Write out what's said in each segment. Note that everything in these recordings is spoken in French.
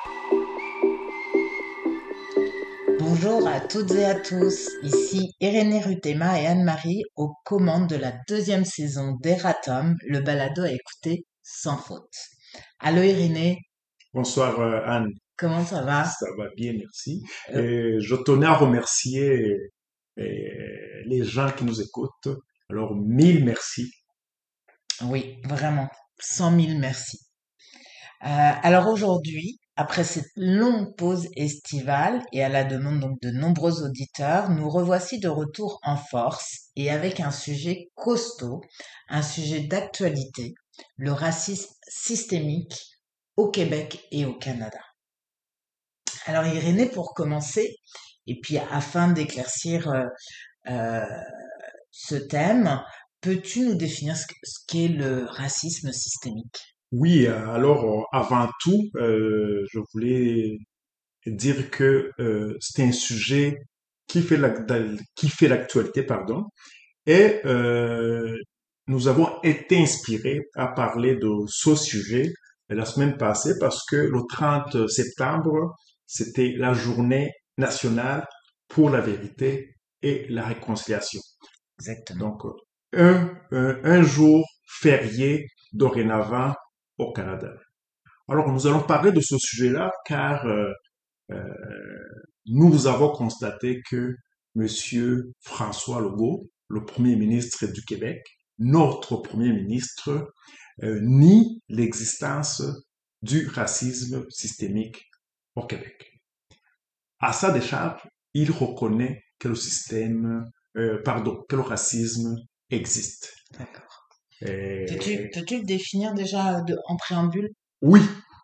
Bonjour à toutes et à tous, ici Irénée Rutema et Anne-Marie aux commandes de la deuxième saison d'Eratom, le balado à écouter sans faute. Allô Irénée, Bonsoir Anne, comment ça va? ça va bien, merci. Euh, Et je tenais à remercier les gens qui nous écoutent. Alors, mille merci. oui, vraiment, 100 000 merci. Alors aujourd'hui, après cette longue pause estivale et à la demande donc de nombreux auditeurs, nous revoici de retour en force et avec un sujet costaud, un sujet d'actualité, le racisme systémique au Québec et au Canada. Alors Irénée, pour commencer, et puis afin d'éclaircir euh, ce thème, peux-tu nous définir ce qu'est le racisme systémique? Oui, alors avant tout, je voulais dire que c'est un sujet qui fait l'actualité, pardon. Et nous avons été inspirés à parler de ce sujet la semaine passée parce que le 30 septembre, c'était la journée nationale pour la vérité et la réconciliation. Exactement. Donc, un jour férié dorénavant au Canada. Alors, nous allons parler de ce sujet-là car euh, nous avons constaté que Monsieur François Legault, le Premier ministre du Québec, notre Premier ministre, nie l'existence du racisme systémique au Québec. À sa décharge, il reconnaît que que le racisme existe. D'accord. Euh, Peux-tu le définir déjà en préambule? oui,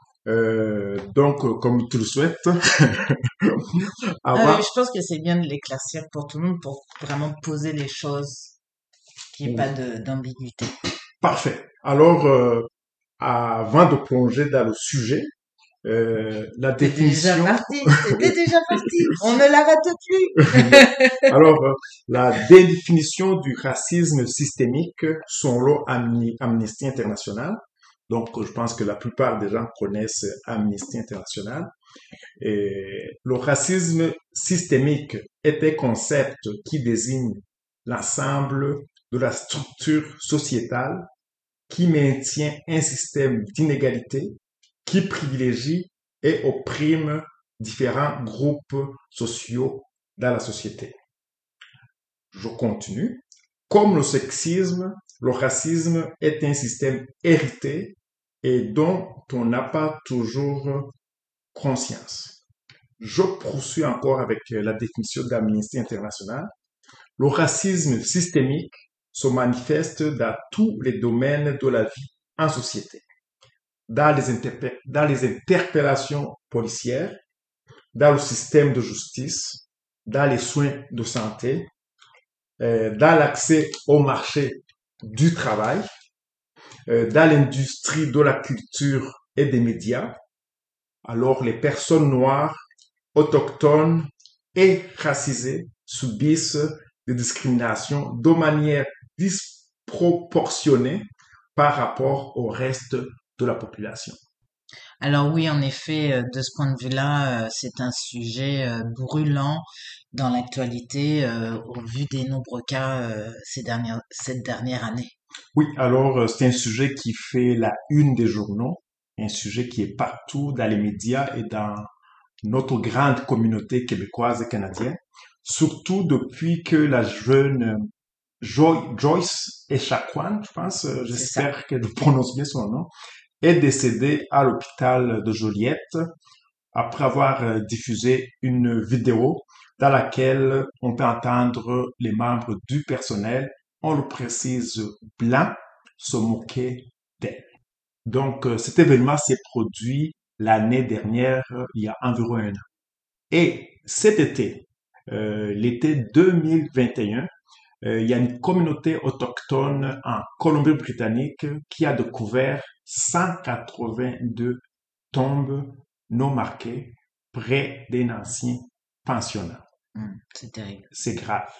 comme tu le souhaites, avant, Je pense que c'est bien de l'éclaircir pour tout le monde pour vraiment poser les choses, qu'il n'y ait pas oui, d'ambiguïté. parfait. Alors, avant de plonger dans le sujet, la définition, T'étais déjà parti, on ne l'arrête plus. alors, la définition du racisme systémique selon Amnesty International. Donc, je pense que la plupart des gens connaissent Amnesty International. Et le racisme systémique est un concept qui désigne l'ensemble de la structure sociétale qui maintient un système d'inégalité qui privilégie et opprime différents groupes sociaux dans la société. Je continue. Comme le sexisme, le racisme est un système hérité et dont on n'a pas toujours conscience. Je poursuis encore avec la définition d'Amnesty International. Le racisme systémique se manifeste dans tous les domaines de la vie en société, dans les interpellations policières, dans le système de justice, dans les soins de santé, dans l'accès au marché du travail, dans l'industrie de la culture et des médias. Alors les personnes noires, autochtones et racisées subissent des discriminations de manière disproportionnée par rapport au reste de la population. Alors oui, en effet, de ce point de vue-là, c'est un sujet brûlant dans l'actualité au vu des nombreux cas cette dernière année. Oui, alors c'est un sujet qui fait la une des journaux, un sujet qui est partout dans les médias et dans notre grande communauté québécoise et canadienne, surtout depuis que la jeune Joyce Echaquan, je pense, C'est ça. j'espère que je prononce bien son nom, est décédée à l'hôpital de Joliette après avoir diffusé une vidéo dans laquelle on peut entendre les membres du personnel, on le précise, blanc, se moquer d'elle. Donc, cet événement s'est produit l'année dernière, il y a environ un an. Et cet été, l'été 2021, il y a une communauté autochtone en Colombie-Britannique qui a découvert 182 tombes non marquées près d'un ancien pensionnat. C'est terrible. C'est grave.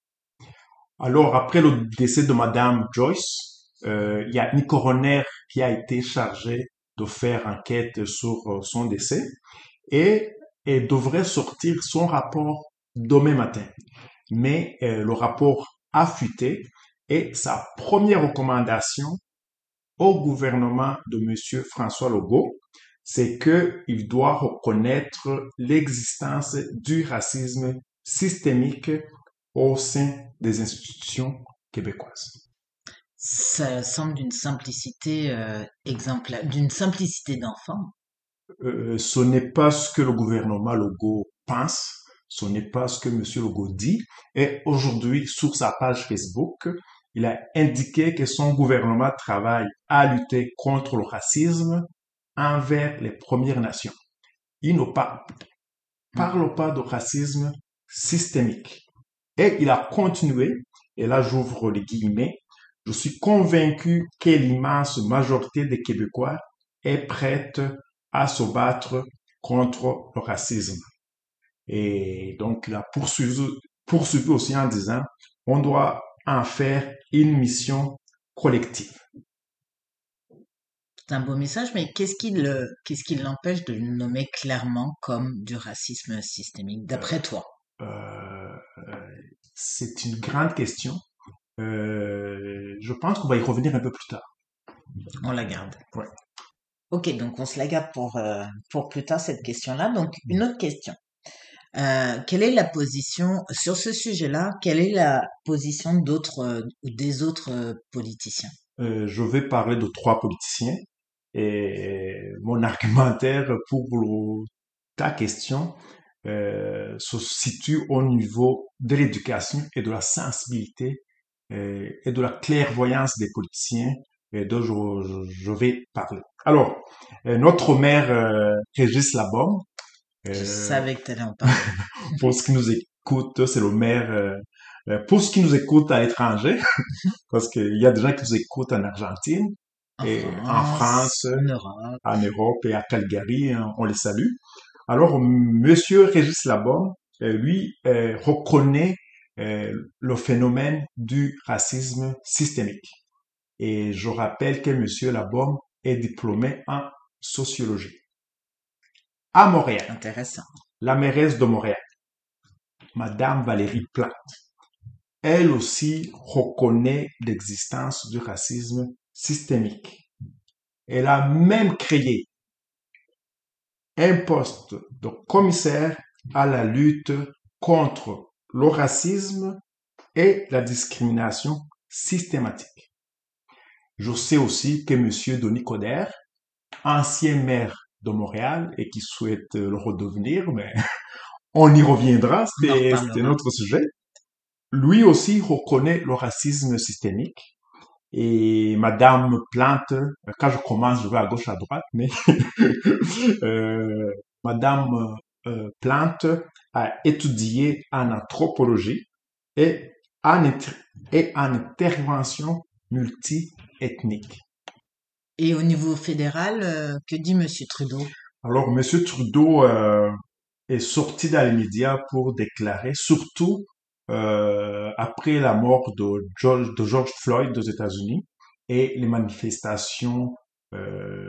Alors, après le décès de Madame Joyce, il y a une coroner qui a été chargée de faire enquête sur son décès et, et devrait sortir son rapport demain matin. Mais le rapport a fuité et sa première recommandation au gouvernement de M. François Legault, c'est qu'il doit reconnaître l'existence du racisme systémique au sein des institutions québécoises. Ça semble d'une simplicité exemplaire, d'une simplicité d'enfant. Ce n'est pas ce que le gouvernement Legault pense, ce n'est pas ce que M. Legault dit. Et aujourd'hui, sur sa page Facebook, il a indiqué que son gouvernement travaille à lutter contre le racisme envers les Premières Nations. Il ne parle pas de racisme systémique. Et il a continué, et là j'ouvre les guillemets, je suis convaincu que l'immense majorité des Québécois est prête à se battre contre le racisme. Et donc il a poursuivi aussi en disant, on doit en faire une mission collective. C'est un beau message, mais qu'est-ce qui l'empêche de le nommer clairement comme du racisme systémique, d'après toi? Euh, c'est une grande question. Je pense qu'on va y revenir un peu plus tard. On la garde. Ouais. Ok, donc on se la garde pour plus tard cette question-là. Donc, une autre question. Quelle est la position, sur ce sujet-là, quelle est la position ou des autres politiciens? Je vais parler de trois politiciens et mon argumentaire pour ta question se situe au niveau de l'éducation et de la sensibilité et de la clairvoyance des politiciens dont je vais parler. Alors, notre maire Régis Labombe, Je euh, savais que tu allais en parler. pour ce qui nous écoute, c'est le maire, pour ce qui nous écoute à l'étranger, parce qu'il y a des gens qui nous écoutent en Argentine, En et en France, France, en Europe. en Europe et à Calgary, hein, on les salue. Alors, Monsieur Régis Labombe, lui, reconnaît le phénomène du racisme systémique. Et je rappelle que Monsieur Labombe est diplômé en sociologie. À Montréal, Intéressant. la mairesse de Montréal, Madame Valérie Plante, elle aussi reconnaît l'existence du racisme systémique. Elle a même créé un poste de commissaire à la lutte contre le racisme et la discrimination systématique. Je sais aussi que M. Denis Coderre, ancien maire de Montréal et qui souhaite le redevenir, mais on y reviendra, On en c'était reparlera. notre sujet, lui aussi reconnaît le racisme systémique. Et Madame Plante, quand je commence, je vais à gauche, à droite, mais euh, Madame Plante a étudié en anthropologie et en intervention multiethnique. Et au niveau fédéral, que dit Monsieur Trudeau? Alors, Monsieur Trudeau est sorti dans les médias pour déclarer, surtout après la mort de George Floyd aux États-Unis et les manifestations euh,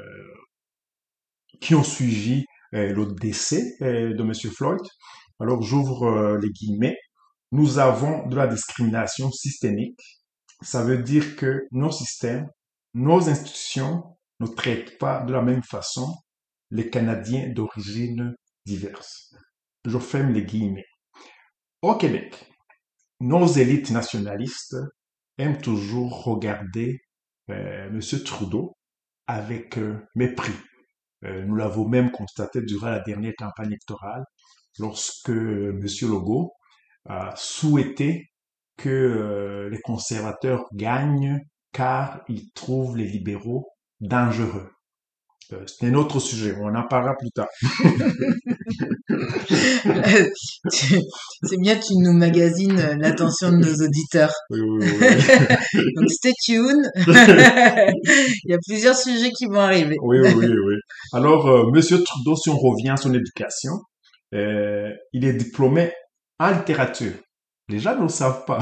qui ont suivi le décès de Monsieur Floyd. Alors, j'ouvre les guillemets. Nous avons de la discrimination systémique. Ça veut dire que nos systèmes, nos institutions ne traitent pas de la même façon les Canadiens d'origine diverse. Je ferme les guillemets. Au Québec, nos élites nationalistes aiment toujours regarder M. Trudeau avec mépris. Nous l'avons même constaté durant la dernière campagne électorale, lorsque M. Legault a souhaité que les conservateurs gagnent car ils trouvent les libéraux dangereux. C'est un autre sujet, on en parlera plus tard. Tu- C'est bien, tu nous magasines l'attention de nos auditeurs. Oui, oui, oui. Donc stay tuned. Il y a plusieurs sujets qui vont arriver. Oui, oui, oui, oui. Alors, Monsieur Trudeau, si on revient à son éducation, il est diplômé en littérature. Les gens ne le savent pas.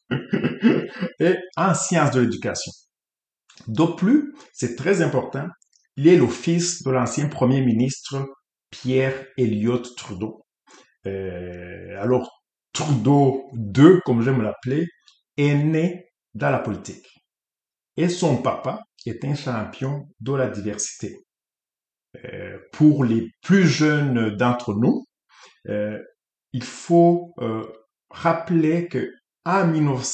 Et en sciences de l'éducation. De plus, c'est très important, il est le fils de l'ancien premier ministre Pierre Elliott Trudeau. Alors, Trudeau II, comme j'aime l'appeler, est né dans la politique. Et son papa est un champion de la diversité. Pour les plus jeunes d'entre nous, euh, il faut rappeler que en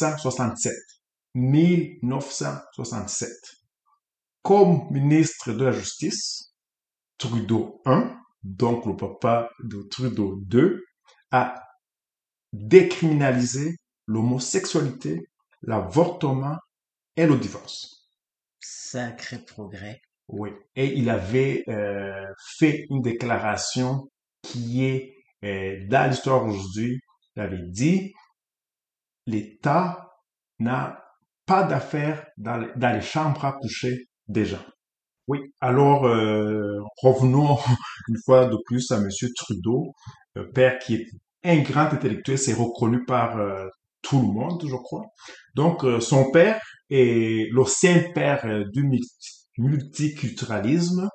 1967, comme ministre de la Justice, Trudeau I, donc le papa de Trudeau II, a décriminalisé l'homosexualité, l'avortement et le divorce. Sacré progrès. Oui. Et il avait fait une déclaration qui est dans l'histoire aujourd'hui. Il avait dit, l'État n'a pas d'affaires dans les chambres à coucher des gens. Oui, alors revenons une fois de plus à Monsieur Trudeau, père qui est un grand intellectuel, c'est reconnu par tout le monde, je crois. Donc, son père est le saint-père du multiculturalisme.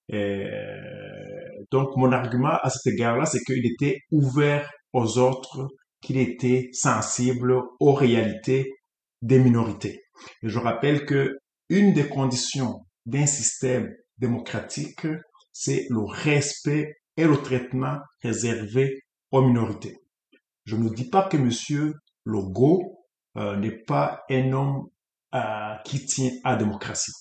Donc, mon argument à cet égard-là, c'est qu'il était ouvert aux autres, qu'il était sensible aux réalités des minorités. Et je rappelle que une des conditions d'un système démocratique, c'est le respect et le traitement réservé aux minorités. Je ne dis pas que Monsieur Legault n'est pas un homme qui tient à la démocratie.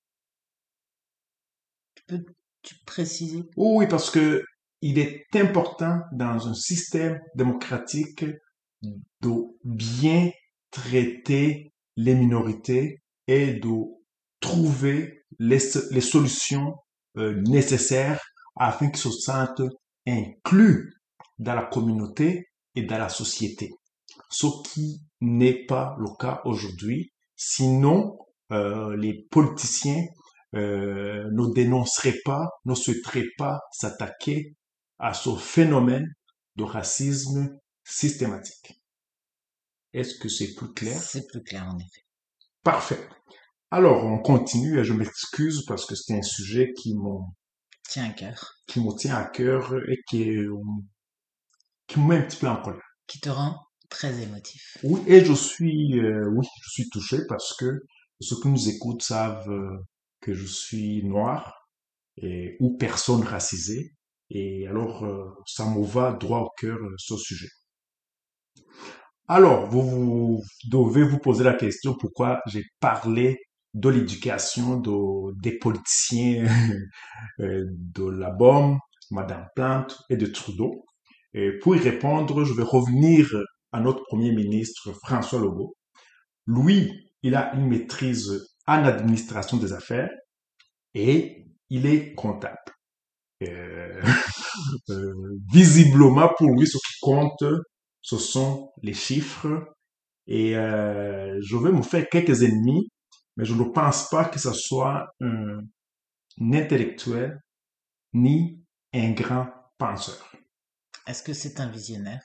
Peux-tu préciser? Oui, parce que il est important dans un système démocratique de bien traiter les minorités et de trouver les solutions nécessaires afin qu'ils se sentent inclus dans la communauté et dans la société. Ce qui n'est pas le cas aujourd'hui. Sinon, les politiciens ne dénonceraient pas, ne souhaiteraient pas s'attaquer à ce phénomène de racisme systématique. Est-ce que c'est plus clair? C'est plus clair en effet. Parfait. Alors, on continue et je m'excuse parce que c'est un sujet Tiens à cœur. qui me tient à cœur et qui me met un petit peu en colère. Qui te rend très émotif. Oui, et je suis touché parce que ceux qui nous écoutent savent que je suis noir ou personne racisée. Et alors, ça me va droit au cœur ce sujet. Alors, vous devez vous poser la question pourquoi j'ai parlé de l'éducation des politiciens de la BOM, Madame Plante et de Trudeau. Et pour y répondre, je vais revenir à notre Premier ministre François Legault. Lui, il a une maîtrise en administration des affaires et il est comptable. Euh, visiblement, pour lui, ce qui compte, ce sont les chiffres. Et je vais me faire quelques ennemis, mais je ne pense pas que ce soit un intellectuel ni un grand penseur. Est-ce que c'est un visionnaire?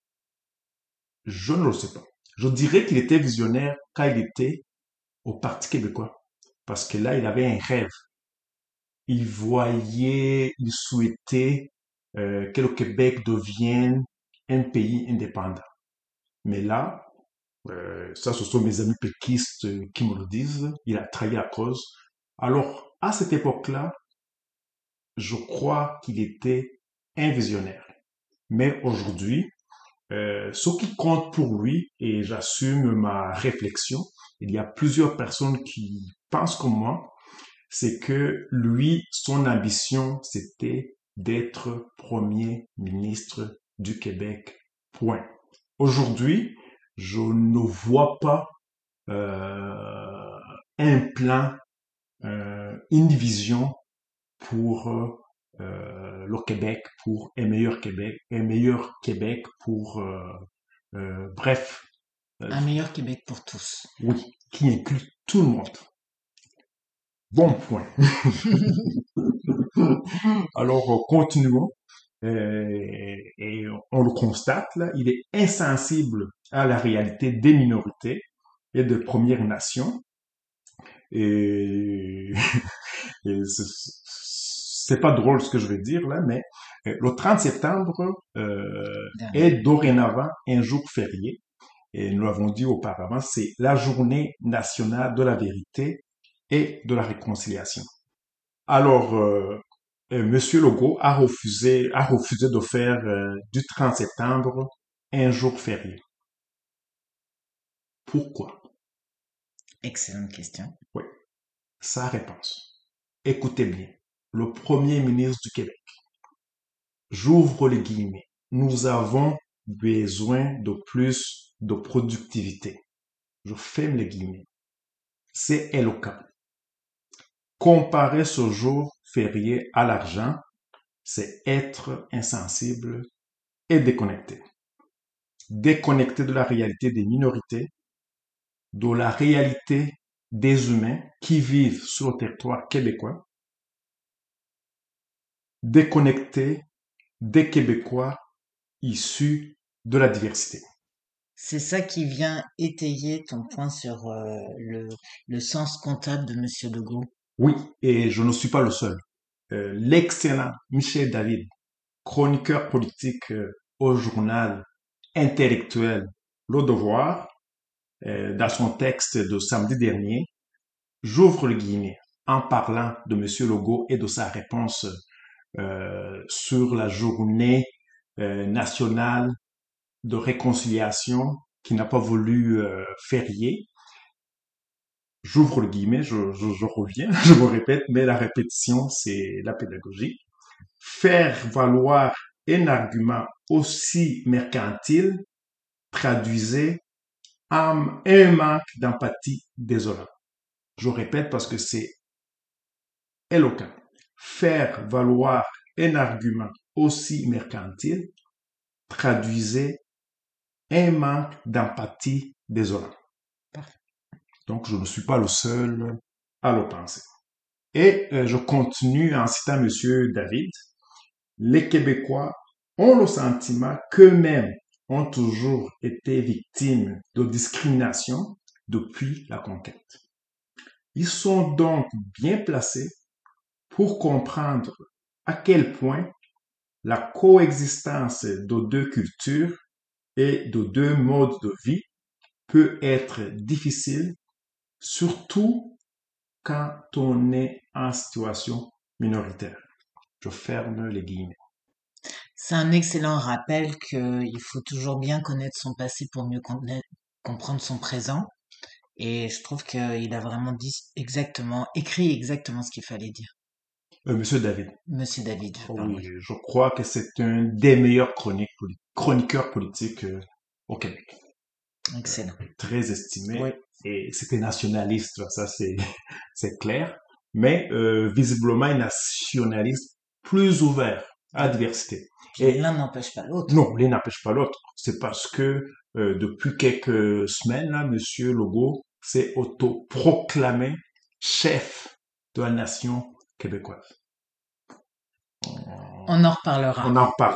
Je ne le sais pas. Je dirais qu'il était visionnaire quand il était au Parti québécois. Parce que là, il avait un rêve. Il souhaitait que le Québec devienne un pays indépendant. Mais là, ça, ce sont mes amis péquistes qui me le disent, il a trahi la cause. Alors, à cette époque-là, je crois qu'il était un visionnaire. Mais aujourd'hui, ce qui compte pour lui, et j'assume ma réflexion, il y a plusieurs personnes qui pensent comme moi, c'est que lui, son ambition, c'était d'être premier ministre du Québec. Point. Aujourd'hui, je ne vois pas un plan, une vision pour le Québec, pour un meilleur Québec pour, bref, Un meilleur Québec pour tous. oui, qui inclut tout le monde. Bon point. Alors, continuons. Et on le constate, là, il est insensible à la réalité des minorités et des Premières Nations. Et Et c'est pas drôle ce que je vais dire là, mais le 30 septembre est Dernier. dorénavant un jour férié. Et nous l'avons dit auparavant, c'est la journée nationale de la vérité et de la réconciliation. Alors, Monsieur Legault a refusé de faire du 30 septembre un jour férié. Pourquoi? Excellente question. Oui, sa réponse. Écoutez bien. Le Premier ministre du Québec, j'ouvre les guillemets, nous avons besoin de plus de productivité. Je ferme les guillemets. C'est éloquent. Comparer ce jour férié à l'argent, c'est être insensible et déconnecté. Déconnecté de la réalité des minorités, de la réalité des humains qui vivent sur le territoire québécois, déconnecté des Québécois issus de la diversité. C'est ça qui vient étayer ton point sur le sens comptable de Monsieur Legault. Oui, et je ne suis pas le seul. L'excellent Michel David, chroniqueur politique au journal intellectuel Le Devoir, dans son texte de samedi dernier, j'ouvre le guillemet en parlant de Monsieur Legault et de sa réponse sur la journée nationale de réconciliation qui n'a pas voulu férier. J'ouvre le guillemet, je reviens, je me répète, mais la répétition, c'est la pédagogie. Faire valoir un argument aussi mercantile traduisait en un manque d'empathie désolant. Je répète parce que c'est éloquent. Faire valoir un argument aussi mercantile traduisait un manque d'empathie désolant. Donc, je ne suis pas le seul à le penser. Et je continue en citant Monsieur David. Les Québécois ont le sentiment qu'eux-mêmes ont toujours été victimes de discrimination depuis la conquête. Ils sont donc bien placés pour comprendre à quel point la coexistence de deux cultures et de deux modes de vie peut être difficile, surtout quand on est en situation minoritaire. Je ferme les guillemets. C'est un excellent rappel qu'il faut toujours bien connaître son passé pour mieux comprendre son présent. Et je trouve qu'il a vraiment dit exactement, écrit exactement ce qu'il fallait dire. Monsieur David. Monsieur David, Oui, pardon. je crois que c'est un des meilleurs chroniqueurs politiques au Québec. Excellent. Très estimé Oui. et c'était nationaliste, ça c'est c'est clair. Mais visiblement un nationaliste plus ouvert à la diversité. Puis Et l'un n'empêche pas l'autre. non, l'un n'empêche pas l'autre. C'est parce que depuis quelques semaines, là, Monsieur Legault s'est autoproclamé chef de la nation québécoise. On en reparlera. On en parle.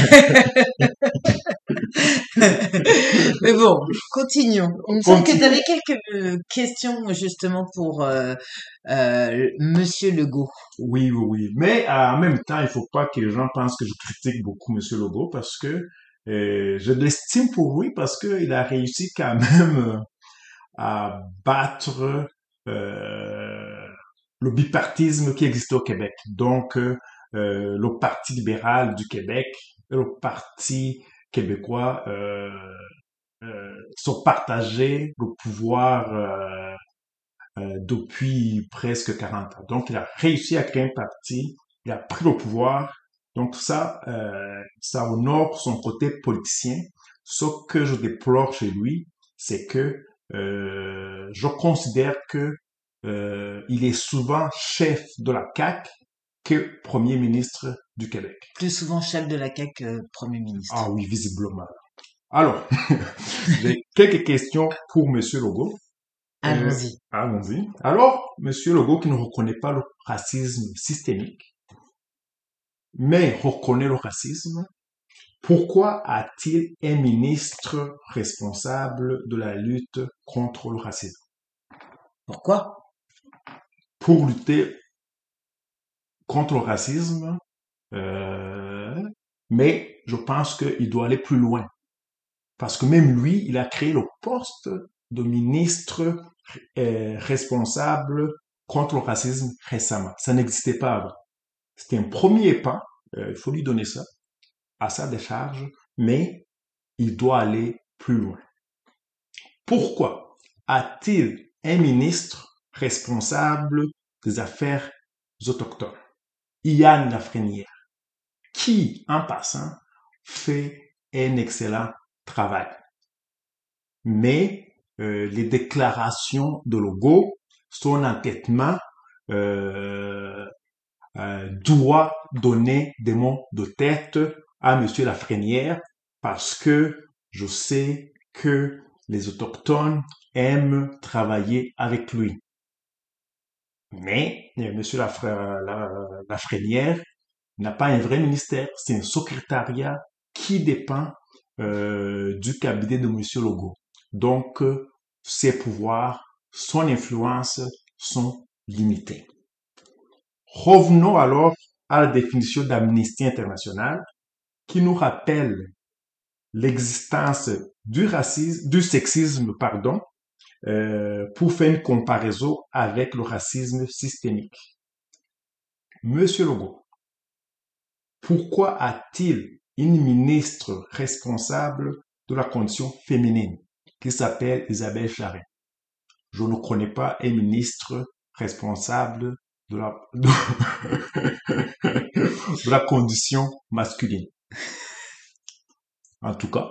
Mais bon, continuons. Il me semble que tu Continue. avais quelques questions justement pour Monsieur Legault. Oui, oui, oui. Mais en même temps, il faut pas que les gens pensent que je critique beaucoup Monsieur Legault parce que je l'estime pour lui parce qu'il a réussi quand même à battre euh, le bipartisme qui existait au Québec. Donc, le Parti libéral du Québec et le Parti québécois sont partagés le pouvoir depuis presque 40 ans. Donc, il a réussi à créer un parti, il a pris le pouvoir. Donc, ça honore son côté politicien. Ce que je déplore chez lui, c'est que je considère que il est souvent chef de la CAQ que premier ministre du Québec. Plus souvent chef de la CAQ que Premier Ah ministre. oui, visiblement. Alors, j'ai quelques questions pour Monsieur Legault. Allons-y. Allons-y. Alors, Monsieur Legault qui ne reconnaît pas le racisme systémique, mais reconnaît le racisme, pourquoi a-t-il un ministre responsable de la lutte contre le racisme? Pourquoi? Pour lutter contre le racisme, euh, mais je pense qu'il doit aller plus loin. Parce que même lui, il a créé le poste de ministre responsable contre le racisme récemment. Ça n'existait pas avant. C'était un premier pas, il faut lui donner ça, à sa décharge, mais il doit aller plus loin. Pourquoi a-t-il un ministre responsable des affaires autochtones, Ian Lafrenière, qui, en passant, fait un excellent travail. Mais les déclarations de Legault, son entêtement euh, doit donner des mots de tête à Monsieur Lafrenière parce que je sais que les autochtones aiment travailler avec lui. Mais Monsieur Lafrenière n'a pas un vrai ministère, c'est un secrétariat qui dépend du cabinet de Monsieur Legault. Donc, ses pouvoirs, son influence sont limités. Revenons alors à la définition d'Amnesty International qui nous rappelle l'existence du racisme, du sexisme, pardon, pour faire une comparaison avec le racisme systémique. Monsieur Legault, pourquoi a-t-il une ministre responsable de la condition féminine qui s'appelle Isabelle Charret? Je ne connais pas un ministre responsable de la, de la condition masculine. En tout cas,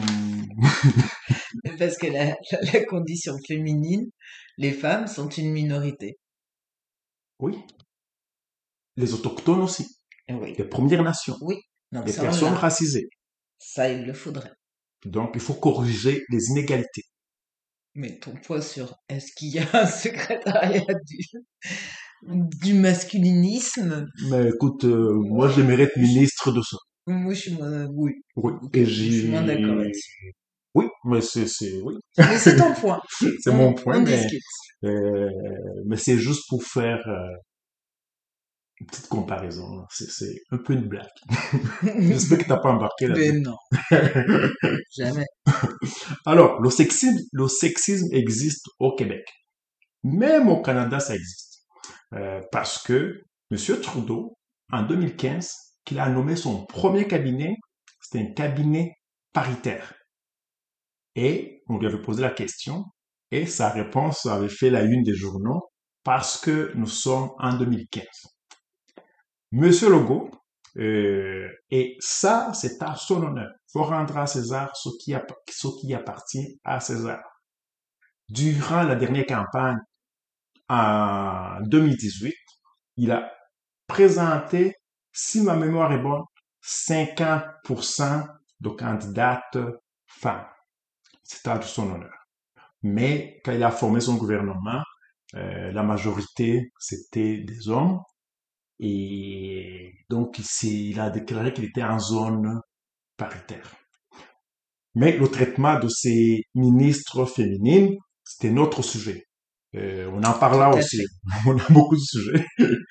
Parce que la condition féminine, les femmes sont une minorité. oui, les autochtones aussi, Oui, les Premières Nations, oui. Donc les ça, on personnes l'a. racisées. Ça, il le faudrait. Donc, il faut corriger les inégalités. Mais ton poids sur est-ce qu'il y a un secrétariat du masculinisme? Mais écoute, moi, Moi, j'aimerais être ministre de ça. moi, je suis moins, oui. Oui, Ok, et je suis moins d'accord j'ai, là-dessus. oui, mais oui, Mais c'est ton point. c'est mon point, On discute. euh, mais c'est juste pour faire une petite comparaison. C'est un peu une blague. J'espère que t'as pas embarqué Mais là-dedans. non, jamais. Alors, le sexisme existe au Québec. Même au Canada, ça existe. Parce que Monsieur Trudeau, en 2015, qu'il a nommé son premier cabinet, c'était un cabinet paritaire. Et on lui avait posé la question, et sa réponse avait fait la une des journaux, parce que nous sommes en 2015. Monsieur Legault, et ça, c'est à son honneur. Il faut rendre à César ce qui appartient à César. Durant la dernière campagne, en 2018, il a présenté, si ma mémoire est bonne, 50% de candidates femmes. C'est à son honneur. Mais quand il a formé son gouvernement, la majorité, c'était des hommes. Et donc, il a déclaré qu'il était en zone paritaire. Mais le traitement de ces ministres féminines, c'était notre sujet. On en Tout parlera à aussi. fait. On a beaucoup de sujets.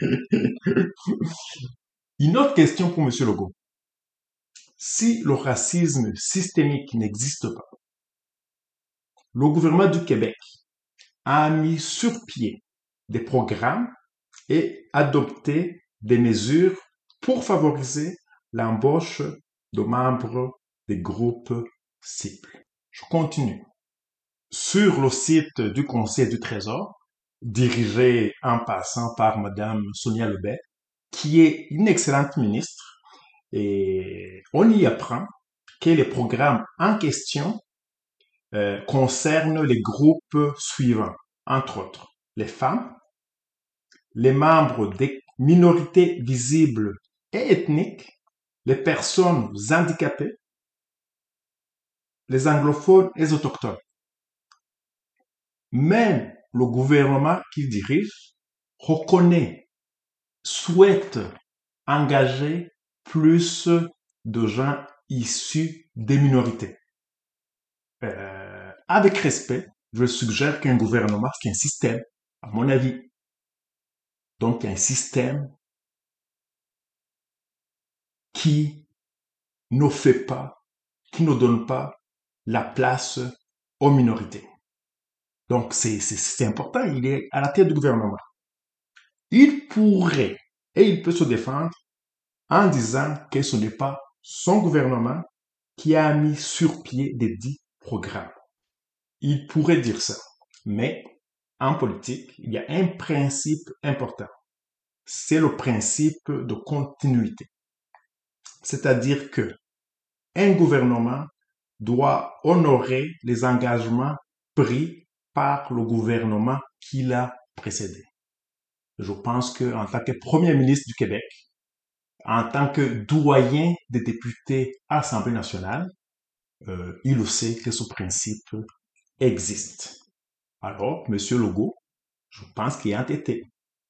Une autre question pour Monsieur Legault. Si le racisme systémique n'existe pas, le gouvernement du Québec a mis sur pied des programmes et adopté des mesures pour favoriser l'embauche de membres des groupes cibles. Je continue. Sur le site du Conseil du Trésor, dirigé en passant par Madame Sonia Lebet, qui est une excellente ministre, et on y apprend que les programmes en question concernent les groupes suivants, entre autres les femmes, les membres des minorités visibles et ethniques, les personnes handicapées, les anglophones et les autochtones. Même le gouvernement qu'il dirige reconnaît, souhaite engager plus de gens issus des minorités. Avec respect, je suggère qu'un gouvernement, qu'un système, à mon avis, donc un système qui ne fait pas, qui ne donne pas la place aux minorités. Donc, c'est important. Il est à la tête du gouvernement. Il pourrait et il peut se défendre en disant que ce n'est pas son gouvernement qui a mis sur pied des dits programmes. Il pourrait dire ça. Mais en politique, il y a un principe important. C'est le principe de continuité. C'est-à-dire que un gouvernement doit honorer les engagements pris par le gouvernement qui l'a précédé. Je pense qu'en tant que Premier ministre du Québec, en tant que doyen des députés à l'Assemblée nationale, il sait que ce principe existe. Alors, M. Legault, je pense qu'il est entêté.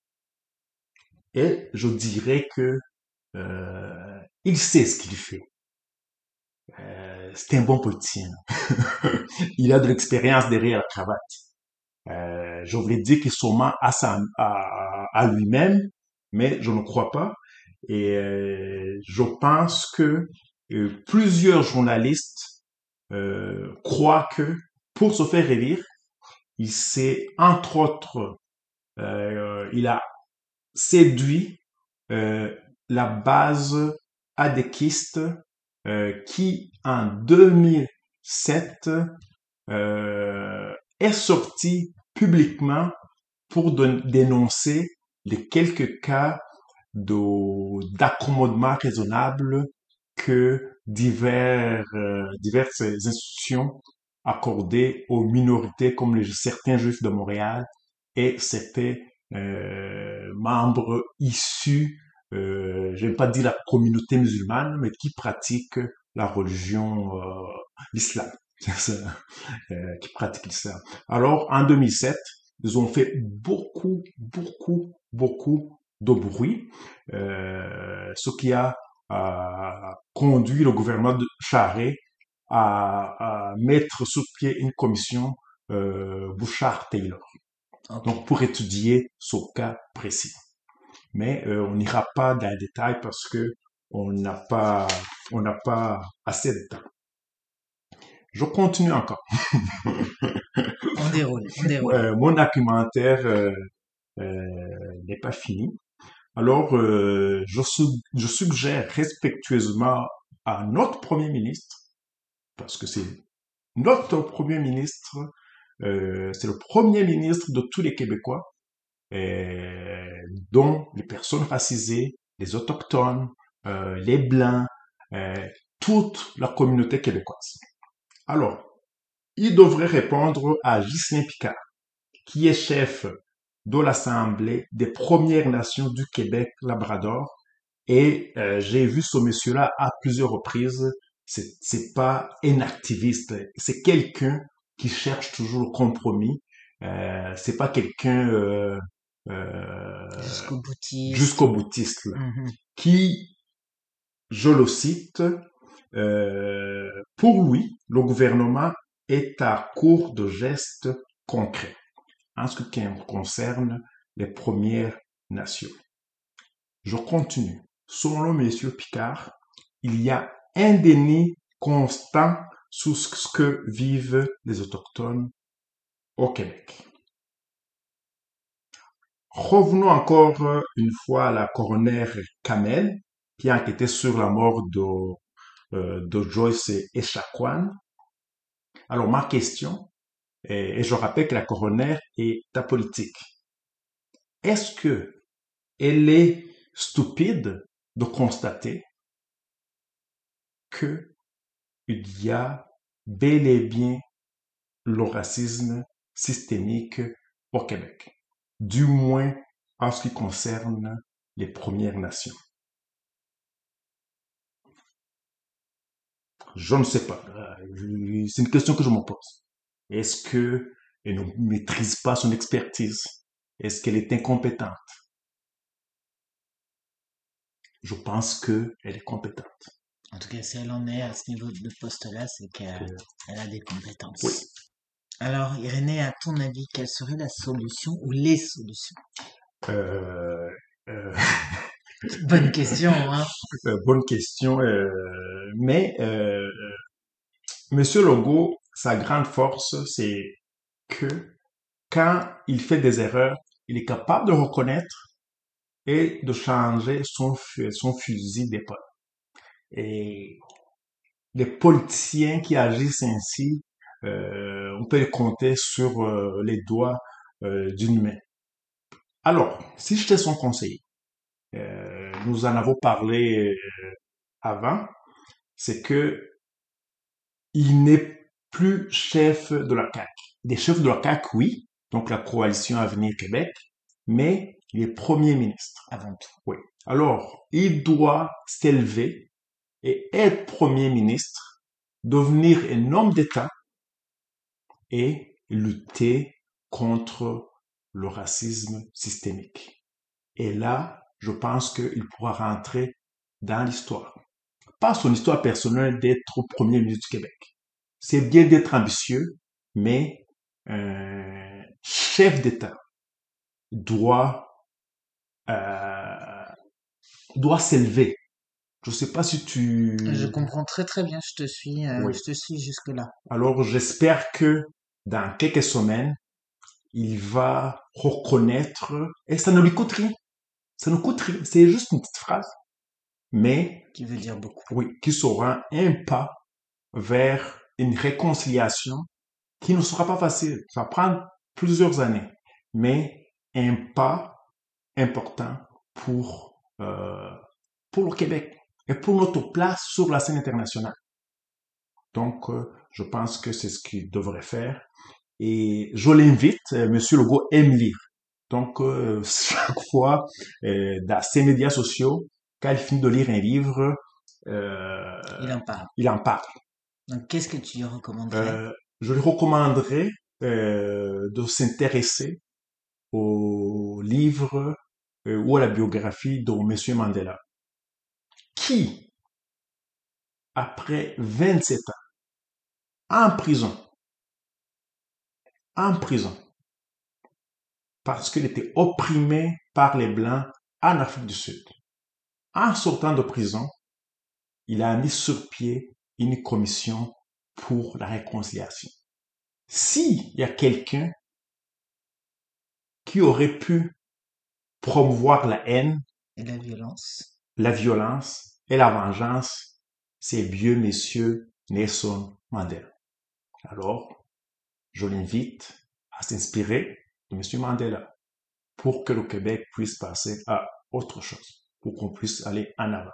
Et je dirais que il sait ce qu'il fait. C'est un bon politicien. Il a de l'expérience derrière la cravate. Je voulais dire qu'il se ment à lui-même, mais je ne crois pas. Et je pense que plusieurs journalistes croient que pour se faire élire, il s'est, entre autres, il a séduit euh, la base adéquiste qui, en 2007, est sortie publiquement pour dénoncer les quelques cas d'accommodement raisonnable que diverses institutions accordaient aux minorités comme certains juifs de Montréal et certains membres issus, je ne vais pas dire la communauté musulmane, mais qui pratiquent la religion, l'islam. Qui pratiquent l'islam. Alors, en 2007, ils ont fait beaucoup de bruit, ce qui a conduit le gouvernement de Charest à mettre sous pied une commission Bouchard-Taylor. Okay. Donc, pour étudier ce cas précis. Mais on n'ira pas dans les détails parce que on n'a pas assez de temps. Je continue encore. On déroule. Mon argumentaire n'est pas fini. Alors, je suggère respectueusement à notre Premier ministre, parce que c'est notre Premier ministre, c'est le Premier ministre de tous les Québécois, dont les personnes racisées, les autochtones, les blancs, toute la communauté québécoise. Alors, il devrait répondre à Ghislain Picard, qui est chef de l'Assemblée des Premières Nations du Québec-Labrador. Et j'ai vu ce monsieur-là à plusieurs reprises. C'est pas un activiste, c'est quelqu'un qui cherche toujours le compromis. C'est pas quelqu'un jusqu'au boutiste là, qui, je le cite, pour lui, le gouvernement est à court de gestes concrets en ce qui concerne les Premières Nations. Je continue. Selon M. Picard, il y a un déni constant sur ce que vivent les Autochtones au Québec. Revenons encore une fois à la coroner Kamel, qui a enquêté sur la mort de Joyce Echaquan. Alors, ma question, et je rappelle que la coroner est apolitique. Est-ce que elle est stupide de constater que il y a bel et bien le racisme systémique au Québec, du moins en ce qui concerne les Premières Nations? Je ne sais pas. C'est une question que je me pose. Est-ce que elle ne maîtrise pas son expertise? Est-ce qu'elle est incompétente? Je pense qu'elle est compétente. En tout cas, si elle en est à ce niveau de poste-là, c'est qu'elle a des compétences. Oui. Alors, Irénée, à ton avis, quelle serait la solution ou les solutions? Euh, Bonne question, hein. Bonne question. Mais Monsieur Legault, sa grande force, c'est que quand il fait des erreurs, il est capable de reconnaître et de changer son fusil d'épaule. Et les politiciens qui agissent ainsi, on peut les compter sur les doigts d'une main. Alors, si j'étais son conseiller, nous en avons parlé avant, c'est que il n'est plus chef de la CAQ. Il est chef de la CAQ, oui, donc la coalition Avenir Québec, mais il est premier ministre. Avant tout. Oui. Alors, il doit s'élever et être premier ministre, devenir un homme d'État et lutter contre le racisme systémique. Et là, je pense qu'il pourra rentrer dans l'histoire. Pas son histoire personnelle d'être premier ministre du Québec. C'est bien d'être ambitieux, mais un chef d'État doit euh, doit s'élever. Je ne sais pas si Je tu... comprends très très bien, Oui. je te suis jusque-là. Alors j'espère que dans quelques semaines, il va reconnaître, et ça ne lui coûte rien. Ça ne coûte rien. C'est juste une petite phrase, mais Qui veut dire beaucoup. oui, qui sera un pas vers une réconciliation qui ne sera pas facile. Ça va prendre plusieurs années, mais un pas important pour, euh, pour le Québec et pour notre place sur la scène internationale. Donc, je pense que c'est ce qu'il devrait faire. Et je l'invite, Monsieur Legault aime lire. Donc, chaque fois, dans ses médias sociaux, quand il finit de lire un livre, Il en parle. il en parle. Donc, qu'est-ce que tu lui recommanderais? Euh, je lui recommanderais de s'intéresser au livre ou à la biographie de Monsieur Mandela, qui, après 27 ans en prison, parce qu'il était opprimé par les Blancs en Afrique du Sud. En sortant de prison, il a mis sur pied une commission pour la réconciliation. S'il y a quelqu'un qui aurait pu promouvoir la haine, Et la violence? la violence et la vengeance, c'est vieux monsieur Nelson Mandela. Alors, je l'invite à s'inspirer de monsieur Mandela pour que le Québec puisse passer à autre chose, pour qu'on puisse aller en avant.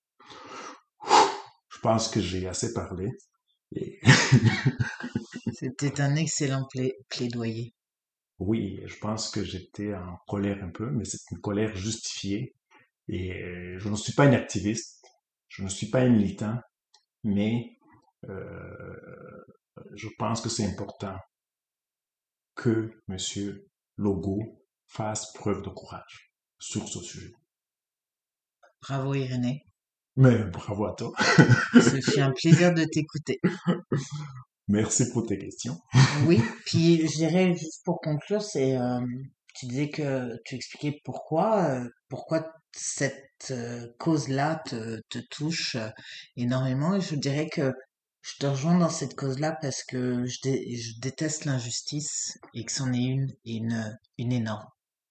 Je pense que j'ai assez parlé. Et C'était un excellent plaidoyer. oui, je pense que j'étais en colère un peu, mais c'est une colère justifiée. Et je ne suis pas un activiste, je ne suis pas un militant, mais je pense que c'est important que Monsieur Legault fasse preuve de courage sur ce sujet. Bravo Irénée. Mais bravo à toi. Ce fut un plaisir de t'écouter. Merci pour tes questions. Oui, puis je dirais juste pour conclure, tu disais que tu expliquais pourquoi cette cause-là te touche énormément. Et je dirais que je te rejoins dans cette cause-là parce que je déteste l'injustice et que c'en est une énorme.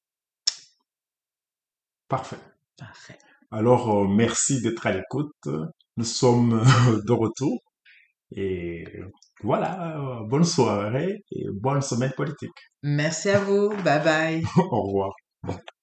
Parfait. Parfait. Alors, merci d'être à l'écoute. Nous sommes de retour. Et voilà, bonne soirée et bonne semaine politique. Merci à vous. Bye bye. Au revoir.